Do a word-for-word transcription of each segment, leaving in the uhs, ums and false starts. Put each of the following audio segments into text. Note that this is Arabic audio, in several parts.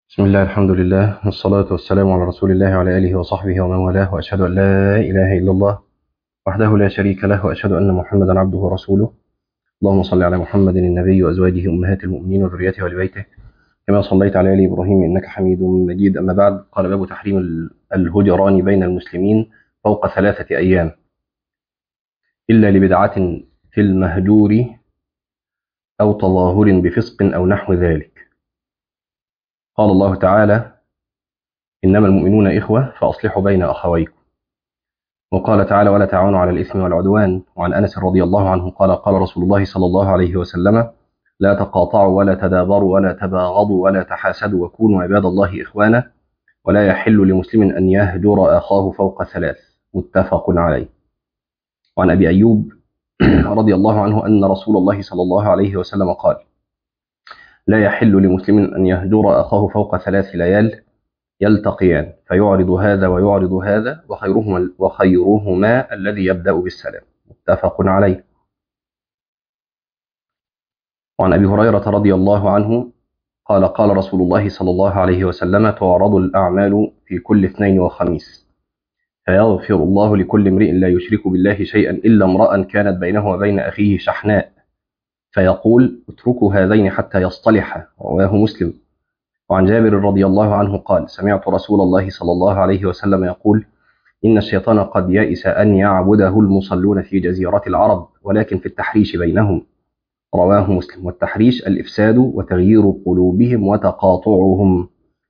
بسم الله الحمد لله والصلاة والسلام على رسول الله وعلى آله وصحبه ومن والاه، وأشهد أن لا إله إلا الله وحده لا شريك له، وأشهد أن محمدا عبده ورسوله. اللهم صل على محمد النبي وأزواجه أمهات المؤمنين وذريته وآل بيته كما صليت على آل إبراهيم إنك حميد مجيد. أما بعد، قال باب تحريم ال- الهجران بين المسلمين فوق ثلاثة أيام إلا لبدعة في المهجور أو تظاهر بفسق أو نحو ذلك. قال الله تعالى: إنما المؤمنون إخوة فأصلحوا بين أخويكم. وقال تعالى: ولا تعاونوا على الإثم والعدوان. وعن أنس رضي الله عنه قال: قال رسول الله صلى الله عليه وسلم: لا تقاطعوا ولا تدابروا ولا تباغضوا ولا تحاسدوا وكونوا عباد الله إخوانا، ولا يحل لمسلم أن يهجر أخاه فوق ثلاث. متفق عليه. وعن أبي أيوب رضي الله عنه أن رسول الله صلى الله عليه وسلم قال: لا يحل لمسلم أن يهجر أخاه فوق ثلاث ليال يلتقيان فيعرض هذا ويعرض هذا، وخيرهما وخيرهما الذي يبدأ بالسلام. متفق عليه. وعن أبي هريرة رضي الله عنه قال: قال رسول الله صلى الله عليه وسلم: تعرض الأعمال في كل اثنين وخميس، فيغفر الله لكل امرئ لا يشرك بالله شيئا إلا امرأ كانت بينه وبين أخيه شحناء، فيقول: اتركوا هذين حتى يصطلحا. رواه مسلم. وعن جابر رضي الله عنه قال: سمعت رسول الله صلى الله عليه وسلم يقول: إن الشيطان قد يئس أن يعبده المصلون في جزيرة العرب، ولكن في التحريش بينهم. رواه مسلم. والتحريش الإفساد وتغيير قلوبهم وتقاطعهم.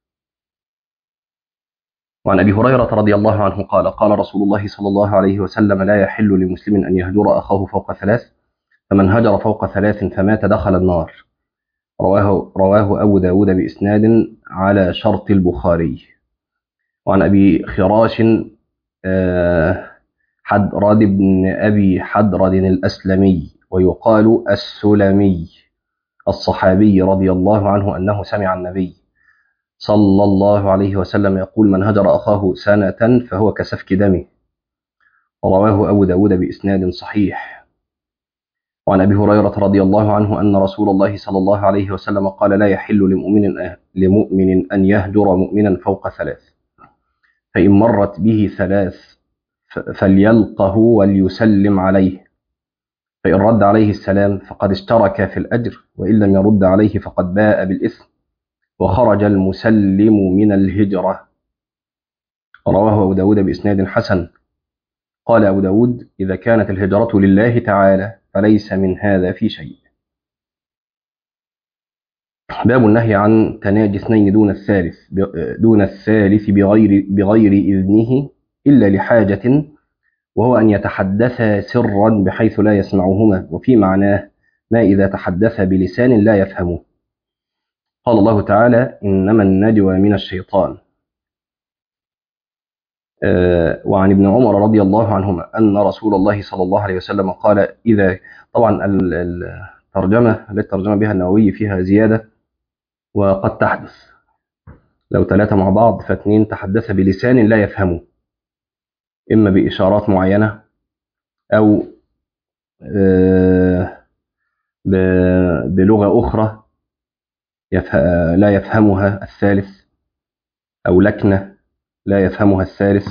وعن أبي هريرة رضي الله عنه قال: قال رسول الله صلى الله عليه وسلم: لا يحل لمسلم أن يهجر أخاه فوق ثلاث، فمن هجر فوق ثلاث فمات دخل النار. رواه رواه أبو داود بإسناد على شرط البخاري. وعن أبي خراش آه، حدرد بن أبي حدرد الأسلمي ويقال السلمي الصحابي رضي الله عنه أنه سمع النبي صلى الله عليه وسلم يقول: من هجر أخاه سنة فهو كسفك دمه. رواه أبو داود بإسناد صحيح. وعن أبي هريرة رضي الله عنه أن رسول الله صلى الله عليه وسلم قال: لا يحل لمؤمن لمؤمن أن يهجر مؤمنا فوق ثلاث، فإن مرت به ثلاث فليلقه وليسلم عليه، فإن رد عليه السلام فقد اشترك في الأجر، وإن لم يرد عليه فقد باء بالإثم وخرج المسلم من الهجرة. رواه أبو داود بإسناد حسن. قال أبو داود: إذا كانت الهجرة لله تعالى فليس من هذا في شيء. باب النهي عن تناجي اثنين دون الثالث دون الثالث بغير بغير إذنه إلا لحاجة، وهو أن يتحدثا سرا بحيث لا يسمعهما، وفي معناه ما إذا تحدث بلسان لا يفهمه. قال الله تعالى: إنما النجوى من الشيطان. آه، وعن ابن عمر رضي الله عنهما أن رسول الله صلى الله عليه وسلم قال: إذا طبعا ال- ال- الترجمة التي ترجم بها النووي فيها زيادة وقد تحدث، لو ثلاثة مع بعض فاثنين تحدث بلسان لا يفهمه، إما بإشارات معينة أو آه، ب- بلغة أخرى يفه- لا يفهمها الثالث، أو لكنة لا يفهمها الثالث،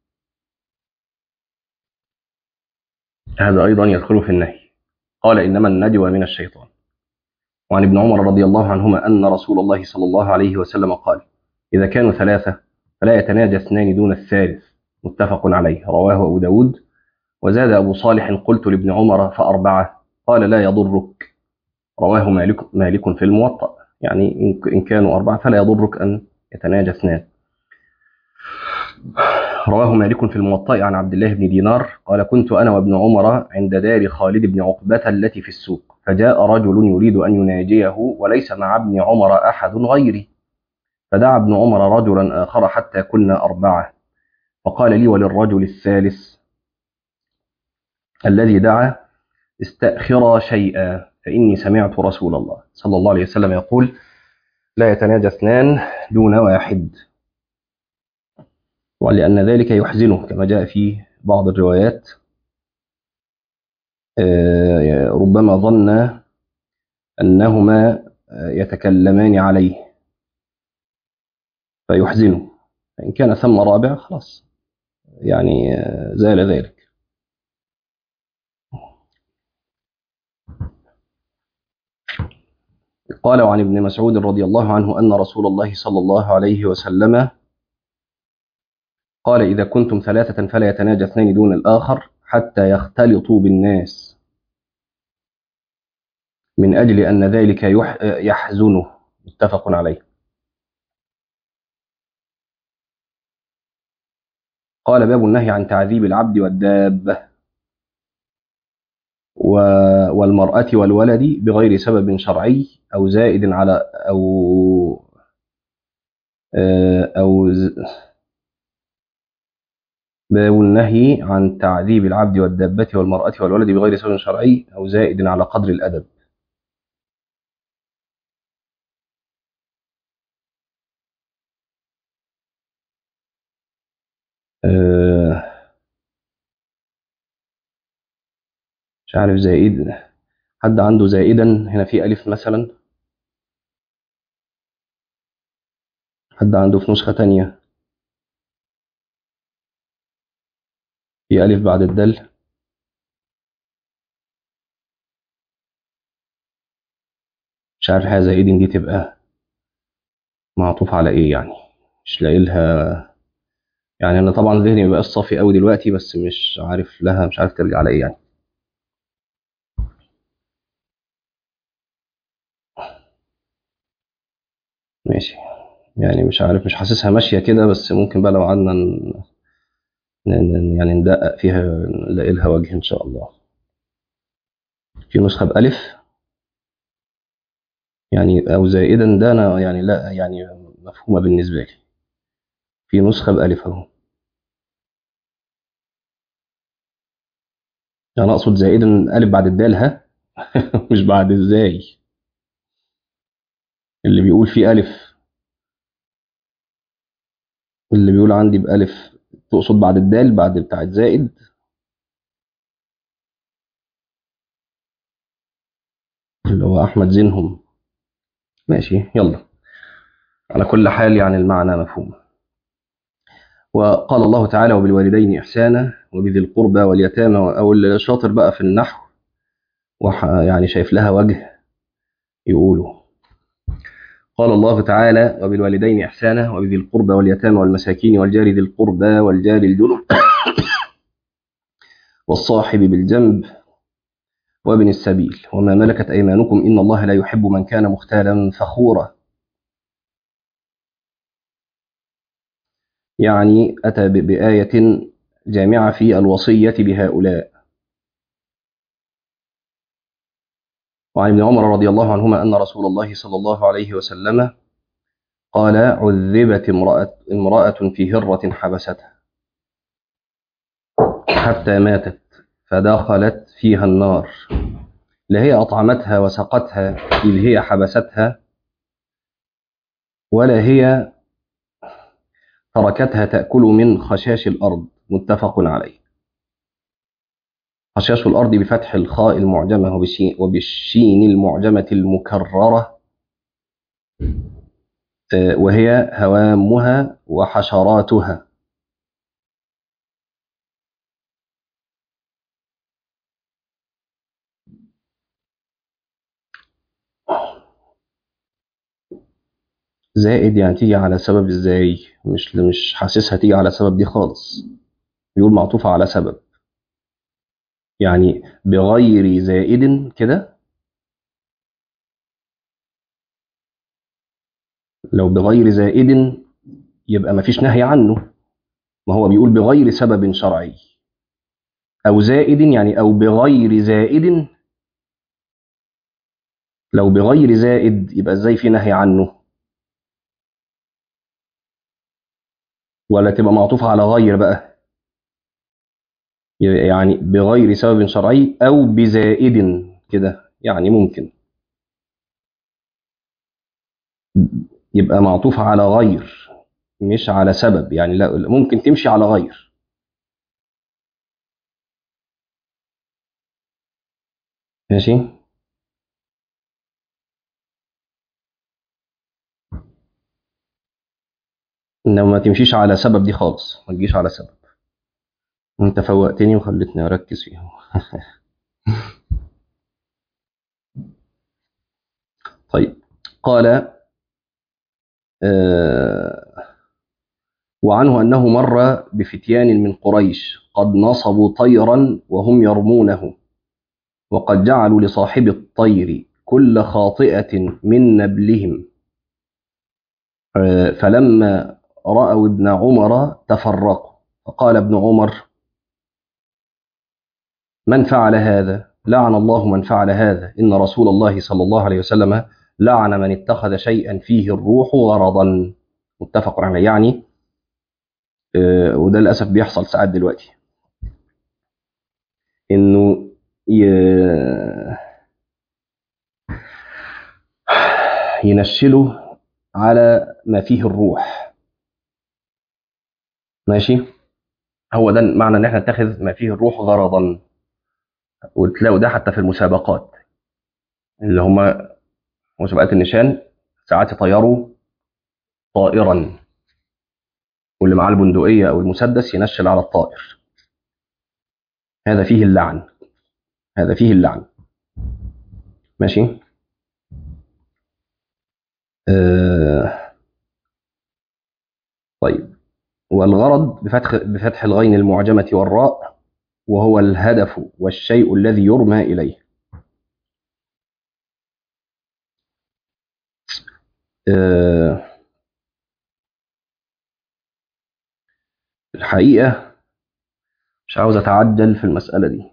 هذا أيضا يدخل في النهي. قال: إنما النجوى من الشيطان. وعن ابن عمر رضي الله عنهما أن رسول الله صلى الله عليه وسلم قال: إذا كانوا ثلاثة فلا يتناجى اثنان دون الثالث. متفق عليه. رواه أبو داود. وزاد أبو صالح: قلت لابن عمر فأربعة، قال: لا يضرك. رواه مالك مالك في الموطأ، يعني إن إن كانوا أربعة فلا يضرك أن يتناجى اثنان. رواه مالك في الموطأ عن عبد الله بن دينار قال: كنت أنا وابن عمر عند دار خالد بن عقبة التي في السوق، فجاء رجل يريد أن يناجيه وليس مع ابن عمر أحد غيري، فدعا ابن عمر رجلا آخر حتى كنا أربعة، فقال لي وللرجل الثالث الذي دعا: استأخرا شيئا، فإني سمعت رسول الله صلى الله عليه وسلم يقول: لا يتناجى اثنان دون واحد. ولأن ذلك يحزنه كما جاء في بعض الروايات، آه، ربما ظن أنهما آه، يتكلمان عليه، فيحزنه. فإن كان ثم رابع خلاص، يعني زال ذلك. قال: وعن ابن مسعود رضي الله عنه أن رسول الله صلى الله عليه وسلم قال: إذا كنتم ثلاثة فلا يتناجى اثنان دون الآخر حتى يختلطوا بالناس، من أجل أن ذلك يحزنه. متفق عليه. قال: باب النهي عن تعذيب العبد والدابة والمرأة والولد بغير سبب شرعي أو زائد على أو أو باب النهي عن تعذيب العبد والدابة والمرأة والولد بغير سبب شرعي أو زائد على قدر الأدب. مش عارف زائد، حد عنده زائدا هنا في ألف مثلا؟ حد عنده في نسخة تانية في ألف بعد الدال؟ مش عارف حاجة زائد دي تبقى معطوف على إيه يعني، مش لاقي لها. يعني أنا طبعا ذهني مبقاش صافي قوي دلوقتي، بس مش عارف لها، مش عارف ترجع على إيه يعني. ماشي، يعني مش عارف، مش حاسسها ماشية كده، بس ممكن بقى لو قعدنا ن- ن- يعني ندقق فيها نلاقي لها وجه إن شاء الله. في نسخة بألف يعني أو زائدا، ده أنا يعني لا يعني مفهومة بالنسبة لي. في نسخة بألف أهو. يعني أقصد زائدا ألف بعد الدال، ها؟ مش بعد إزاي. اللي بيقول فيه ألف، اللي بيقول عندي بألف، تقصد بعد الدال بعد بتاعت زائد؟ اللي هو أحمد زينهم. ماشي يلا، على كل حال يعني المعنى مفهوم. وقال الله تعالى: وبالوالدين إحسانا وبذي القربى واليتامى، أو اللي شاطر بقى في النحو وح يعني شايف لها وجه يقوله. قال الله تعالى: وبالوالدين إحسانا وبذي القربى واليتامى والمساكين والجار ذي القربى والجار الجنب والصاحب بالجنب وابن السبيل وما ملكت أيمانكم إن الله لا يحب من كان مختالا فخورا. يعني أتى بآية جامعة في الوصية بهؤلاء. وعن ابن عمر رضي الله عنهما أن رسول الله صلى الله عليه وسلم قال: عذبت امرأة, امرأة في هرة حبستها حتى ماتت فدخلت فيها النار، لا هي أطعمتها وسقتها إذ هي حبستها، ولا هي تركتها تأكل من خشاش الأرض. متفق عليه. خشاش الأرض بفتح الخاء المعجمة وبالشين المعجمة المكررة، وهي هوامها وحشراتها. زائد يعني تيجي على سبب ازاي؟ مش مش حاسسها تيجي على سبب دي خالص. بيقول معطوفة على سبب، يعني بغير زائد كده. لو بغير زائد يبقى ما فيش نهي عنه، ما هو بيقول بغير سبب شرعي. أو زائد يعني أو بغير زائد. لو بغير زائد يبقى ازاي في نهي عنه؟ ولا تبقى معطوفة على غير بقى، يعني بغير سبب شرعي أو بزائد كده يعني ممكن يبقى معطوفة على غير مش على سبب. يعني لا، ممكن تمشي على غير. ماشي. إنما ما تمشيش على سبب دي خالص، ما تجيش على سبب. أنت فوقتني وخلتني أركز فيهم. طيب. قال آه وعنه أنه مر بفتيان من قريش قد نصبوا طيرا وهم يرمونه، وقد جعلوا لصاحب الطير كل خاطئة من نبلهم، آه فلما رأوا ابن عمر تفرقوا، فقال ابن عمر: من فعل هذا؟ لعن الله من فعل هذا، إن رسول الله صلى الله عليه وسلم لعن من اتخذ شيئا فيه الروح غرضا. متفق عليه. يعني آه، وده للأسف بيحصل ساعات دلوقتي، إنه ي- ينشله على ما فيه الروح. ماشي. هو ده معنى إن احنا نتخذ ما فيه الروح غرضا. وتلاقوا ده حتى في المسابقات، اللي هم مسابقات النشان، ساعات يطيروا طائرا، واللي معاه البندقية أو المسدس ينشل على الطائر. هذا فيه اللعن، هذا فيه اللعن. ماشي. آه طيب. والغرض بفتح بفتح الغين المعجمة والراء، وهو الهدف والشيء الذي يرمى إليه. آه الحقيقة مش عاوز أتعجل في المسألة دي.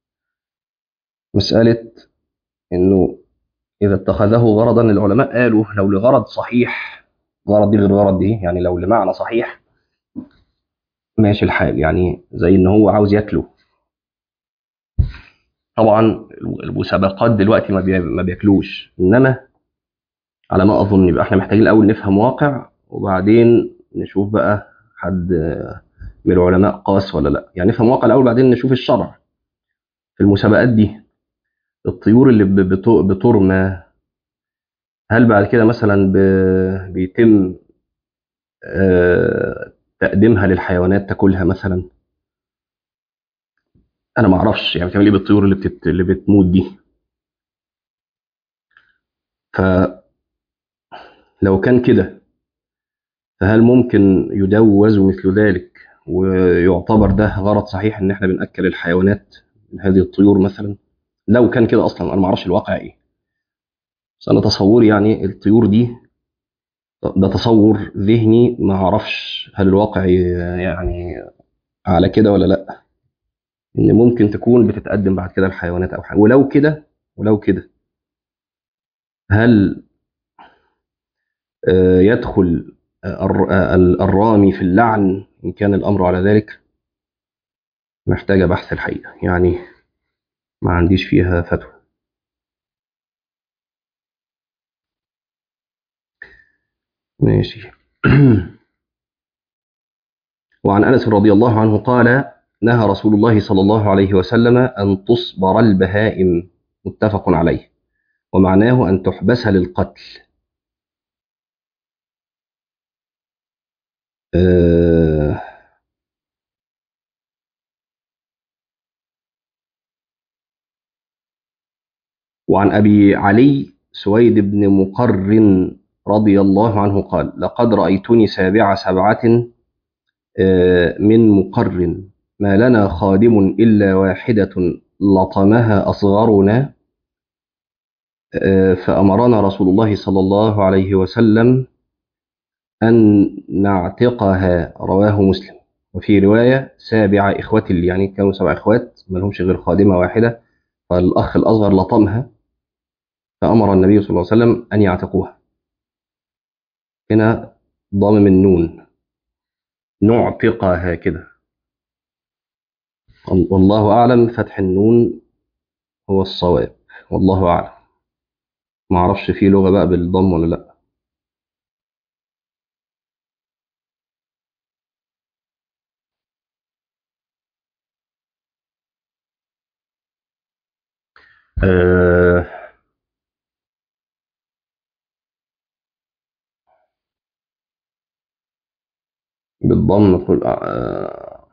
مسألة إنه إذا اتخذه غرضا، العلماء قالوا لو لغرض صحيح، غرض دي غير غرض دي، يعني لو لمعنى صحيح ماشي الحال، يعني زي إن هو عاوز ياكله. طبعا المسابقات دلوقتي ما بي- ما بياكلوش، إنما على ما اظن يبقى احنا محتاجين الاول نفهم واقع، وبعدين نشوف بقى حد من العلماء قاس ولا لا. يعني نفهم واقع الاول، بعدين نشوف الشرع في المسابقات دي. الطيور اللي ب- بت- بترمى، هل بعد كده مثلا ب- بيتم آه، تقديمها للحيوانات تاكلها مثلا؟ انا ما اعرفش يعني بتعمل ايه بالطيور اللي بتت... اللي بتموت دي. فلو كان كده، فهل ممكن يجوز مثل ذلك ويعتبر ده غرض صحيح ان احنا بنأكل الحيوانات من هذه الطيور مثلا؟ لو كان كده اصلا، انا ما اعرفش الواقع ايه، بس انا تصوري يعني الطيور دي، ده تصور ذهني، ما اعرفش هل الواقع يعني على كده ولا لا، ان ممكن تكون بتتقدم بعد كده الحيوانات او حاجه. ولو كده، ولو كده هل آه، يدخل آه، الر- آه، الرامي في اللعن ان كان الامر على ذلك؟ محتاجه بحث الحقيقه، يعني ما عنديش فيها فتوى. ماشي. وعن أنس رضي الله عنه قال: نهى رسول الله صلى الله عليه وسلم أن تصبر البهائم. متفق عليه. ومعناه أن تحبس للقتل. آه وعن أبي علي سويد بن مقرن رضي الله عنه قال: لقد رأيتني سابع سبعة آه من مقرن، ما لنا خادم إلا واحدة لطمها أصغرنا، آه فأمرنا رسول الله صلى الله عليه وسلم أن نعتقها. رواه مسلم. وفي رواية: سابع إخوة لي، يعني كانوا سبع إخوات ما لهمش غير خادمة واحدة، فالأخ الأصغر لطمها، فأمر النبي صلى الله عليه وسلم أن يعتقوها. هنا ضامم النون، نعتقها كده. والله أعلم فتح النون هو الصواب، والله أعلم. ما أعرفش فيه لغة بقى بالضم ولا لأ. أه بالضم كل آه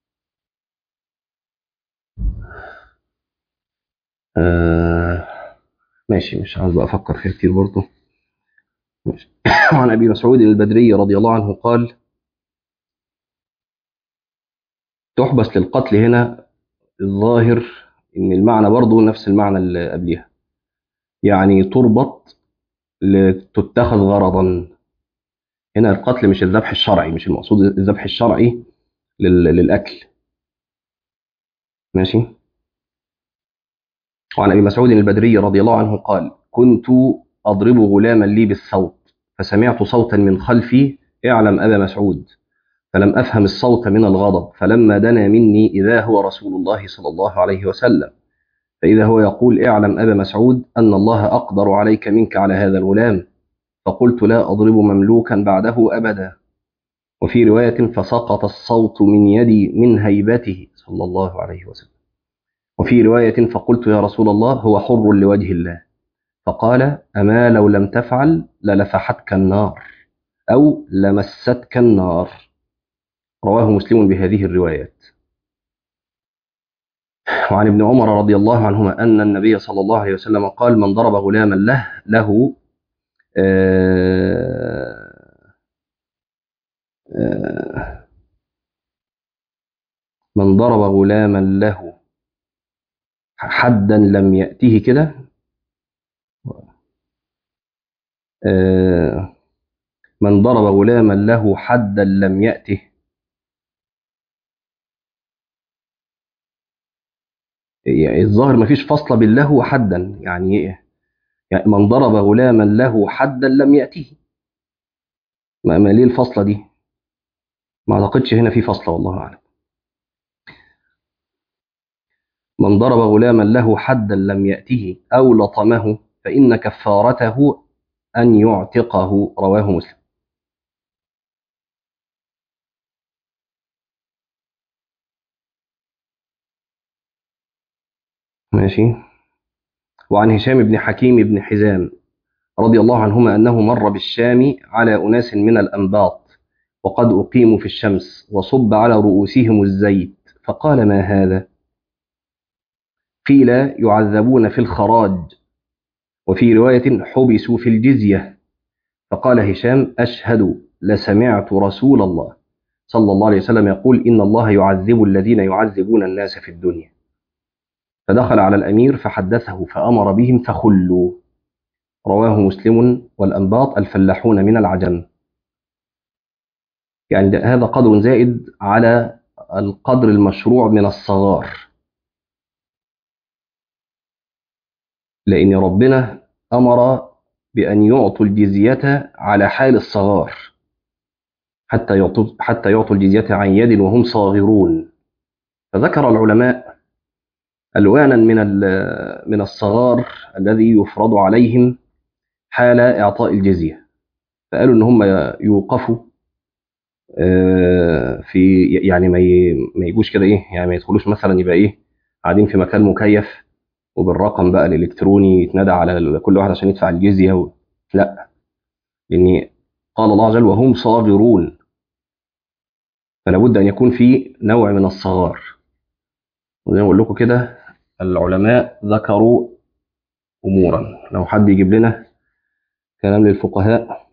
آه ماشي، مش عاوز بقى افكر فيها كتير برضه. ماشي. وعن ابي مسعود البدري رضي الله عنه قال: تحبس للقتل هنا الظاهر ان المعنى برضه نفس المعنى اللي قبلها، يعني تربط لتتخذ غرضا. هنا القتل مش الذبح الشرعي، مش المقصود الذبح الشرعي لل- للاكل. ماشي. وعن ابي مسعود البدري رضي الله عنه قال: كنت اضرب غلاما لي بالصوت، فسمعت صوتا من خلفي: اعلم ابا مسعود. فلم افهم الصوت من الغضب، فلما دنا مني اذا هو رسول الله صلى الله عليه وسلم، فاذا هو يقول: اعلم ابا مسعود ان الله اقدر عليك منك على هذا الغلام. فقلت: لا اضرب مملوكا بعده ابدا. وفي روايه: فسقط الصوت من يدي من هيبته صلى الله عليه وسلم. وفي روايه: فقلت: يا رسول الله، هو حر لوجه الله. فقال: أما لو لم تفعل للفحتك النار أو لمستك النار. رواه مسلم بهذه الروايات. وعن ابن عمر رضي الله عنهما أن النبي صلى الله عليه وسلم قال: من ضرب غلاما له له آه، آه، من ضرب غلاما له حدا لم يأته كده. آه، من ضرب غلاما له حدا لم يأته. يعني الظاهر ما فيش فصل بين له وحدا، يعني إيه؟ يعني من ضرب غلاما له حدا لم يأته. ما ما ليه الفصلة دي؟ ما أعتقدش هنا في فصلة، والله أعلم. من ضرب غلاما له حدا لم يأته أو لطمه فإن كفارته أن يعتقه. رواه مسلم. ماشي. وعن هشام بن حكيم بن حزام رضي الله عنهما أنه مر بالشام على أناس من الأنباط وقد أقيموا في الشمس وصب على رؤوسهم الزيت، فقال: ما هذا؟ قيل: يعذبون في الخراج. وفي رواية: حبسوا في الجزية. فقال هشام: أشهد لسمعت رسول الله صلى الله عليه وسلم يقول: إن الله يعذب الذين يعذبون الناس في الدنيا. فدخل على الأمير فحدثه فأمر بهم فخلوا. رواه مسلم. والأنباط الفلاحون من العجم. يعني ده- هذا قدر زائد على القدر المشروع من الصغار، لأن ربنا أمر بأن يعطوا الجزية على حال الصغار، حتى يعطوا حتى يعطوا الجزية عن يد وهم صاغرون. فذكر العلماء ألوانا من ال- من الصغار الذي يفرض عليهم حال إعطاء الجزية. فقالوا إن هم يوقفوا آه، في، يعني ما ي- ما يجوش كده إيه، يعني ما يدخلوش مثلا يبقى إيه قاعدين في مكان مكيف وبالرقم بقى الإلكتروني يتنادى على كل واحد عشان يدفع الجزية و... لا، لأن قال الله عز وجل: وهم صاغرون. فلا بد أن يكون في نوع من الصغار. وزي ما بقول لكم كده، العلماء ذكروا أمورا، لو حد يجيب لنا كلام للفقهاء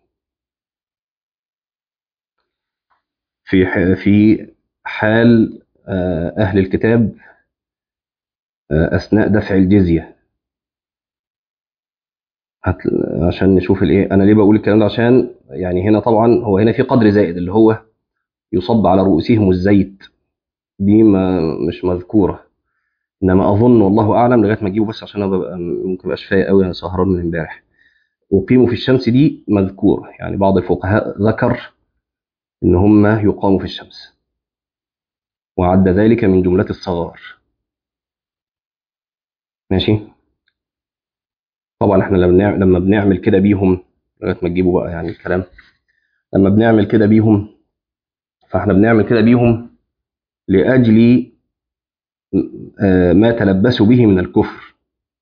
في ح- في حال آه، أهل الكتاب آه، أثناء دفع الجزية. هت- عشان نشوف الإيه، أنا ليه بقول الكلام ده؟ عشان يعني هنا طبعا هو هنا في قدر زائد اللي هو يصب على رؤوسهم الزيت، دي ما مش مذكورة. إنما أظن والله أعلم لغاية ما أجيبه، بس عشان أنا ببقى ممكن مبقاش فايق قوي، أنا سهران من امبارح. أقيموا في الشمس دي مذكورة، يعني بعض الفقهاء ذكر إن هم يقاموا في الشمس، وعد ذلك من جملة الصغار. ماشي. طبعا احنا لما بنعمل لما بنعمل كده بيهم، لغايه ما تجيبوا بقى يعني الكلام، لما بنعمل كده بيهم فاحنا بنعمل كده بيهم لاجل آه، ما تلبسوا به من الكفر.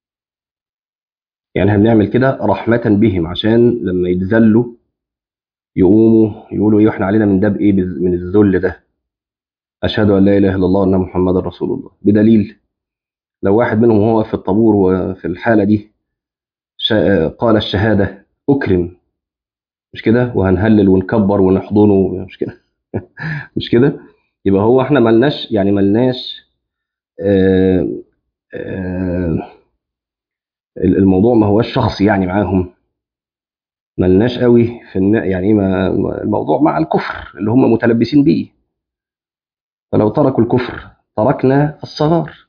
يعني احنا بنعمل كده رحمه بهم، عشان لما يتذلوا يقوموا يقولوا ايه واحنا علينا من ده بايه بز- من الذل ده، اشهد ان لا اله الا الله وان محمد رسول الله، بدليل لو واحد منهم وهو واقف في الطابور وفي الحاله دي شا- قال الشهاده اكرم، مش كده، وهنهلل ونكبر ونحضنه، مش كده؟ مش كده؟ يبقى هو احنا ملناش يعني ملناش آه، آه، الموضوع ما هوش شخصي يعني معاهم، ملناش قوي في الن- يعني إيه، ما ما- الموضوع مع الكفر اللي هم متلبسين بيه، فلو تركوا الكفر تركنا الصغار.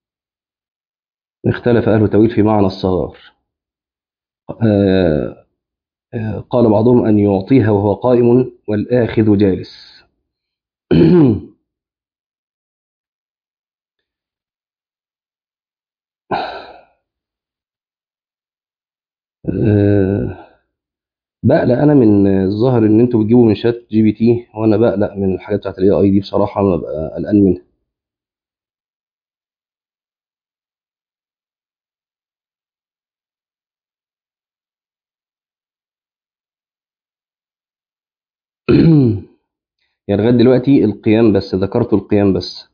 اختلف أهل التأويل في معنى الصغار. آه، آه، قال بعضهم أن يعطيها وهو قائم والآخذ جالس. آه، بقلق انا من الظاهر ان انتوا بتجيبوا من شات جي بي تي، وانا بقلق من الحاجات بتاعت الاي اي دي بصراحه، انا ببقى قلقان منها. يعني لغايه دلوقتي القيام بس، ذكرت القيام بس.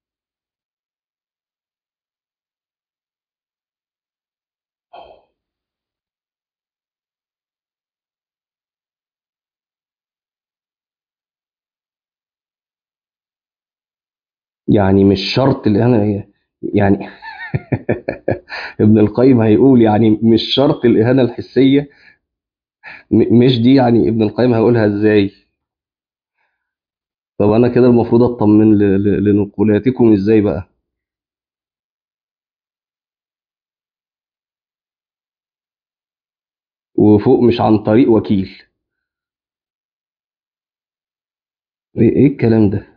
يعني مش شرط اللي انا يعني ابن القيم هيقول يعني مش شرط الاهانه الحسيه، م- مش دي، يعني ابن القيم هيقولها ازاي؟ طب انا كده المفروض اطمن ل- ل- لنقولاتكم ازاي بقى؟ وفوق مش عن طريق وكيل؟ ايه إيه الكلام ده؟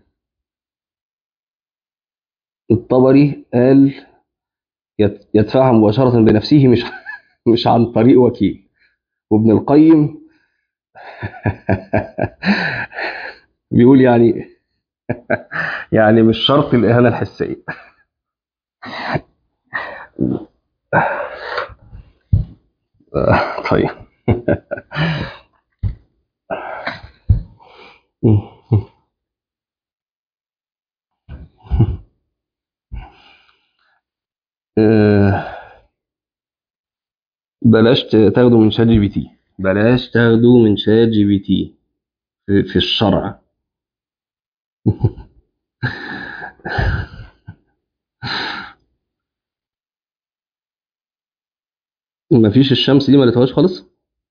الطبري قال يت- يدفعها مباشره بنفسه، مش مش عن طريق وكيل. وابن القيم بيقول يعني يعني مش شرط الإهانة الحسية. طيب. آه، بلاش ت- تاخدوا من شات جي بي تي، بلاش تاخدوا من شات جي بي تي في, في الشرع. مفيش الشمس دي ما لقيتهاش خالص.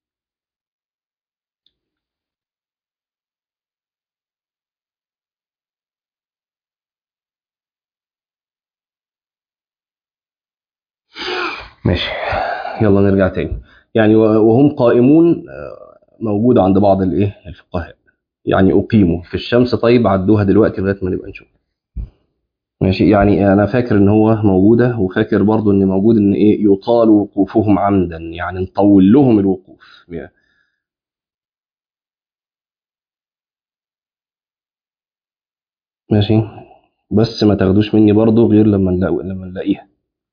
ماشي، يلا نرجع تاني. يعني و- وهم قائمون، آه، موجودة عند بعض الايه الفقهاء، يعني أقيموا في الشمس. طيب عدوها دلوقتي لغاية ما نبقى نشوف. ماشي، يعني انا فاكر ان هو موجوده، وفاكر برضو ان موجود ان ايه يطال وقوفهم عمدا، يعني نطول لهم الوقوف. ماشي، بس ما تاخدوش مني برضو غير لما نلاقي لما نلاقيها.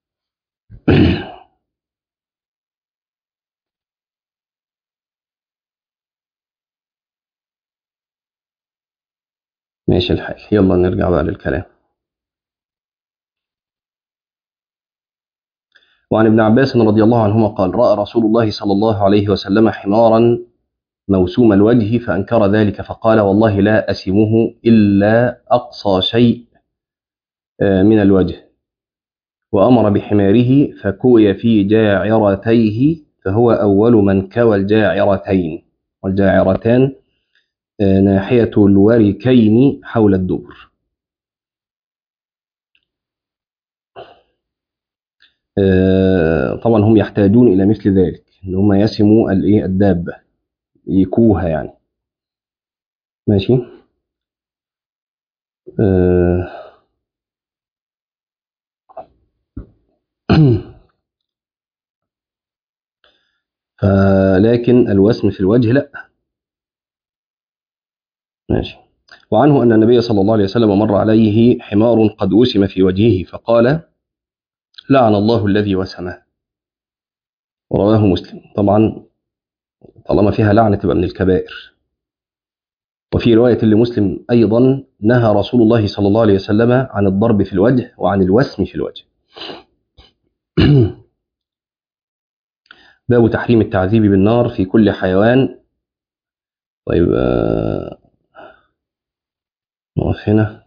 ماشي الحال، يلا نرجع بقى للكلام. وعن ابن عباس رضي الله عنهما قال رأى رسول الله صلى الله عليه وسلم حمارا موسوم الوجه فأنكر ذلك، فقال والله لا أسمه إلا أقصى شيء آه، من الوجه، وأمر بحماره فكوي في جاعرتيه، فهو أول من كوى الجاعرتين. والجاعرتان آه، ناحية الوركين حول الدبر. آه، طبعا هم يحتاجون إلى مثل ذلك، إن هم يسموا الإيه الدابة، يكوها يعني. ماشي. آه، فلكن الوسم في الوجه لا. ماشي. وعنه أن النبي صلى الله عليه وسلم مر عليه حمار قد وسم في وجهه فقال لعن الله الذي وسمه. رواه مسلم. طبعا طالما فيها لعنة تبقى من الكبائر. وفي رواية لمسلم أيضا نهى رسول الله صلى الله عليه وسلم عن الضرب في الوجه وعن الوسم في الوجه. باب تحريم التعذيب بالنار في كل حيوان. طيب آه، نقف هنا.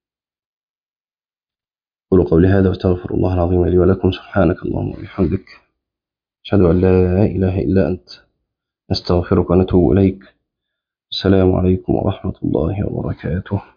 قولوا قولي هذا واستغفر الله العظيم لي ولكم. سبحانك اللهم وبحمدك، أشهد أن لا إله إلا أنت، نستغفرك ونتوب إليك. السلام عليكم ورحمة الله وبركاته.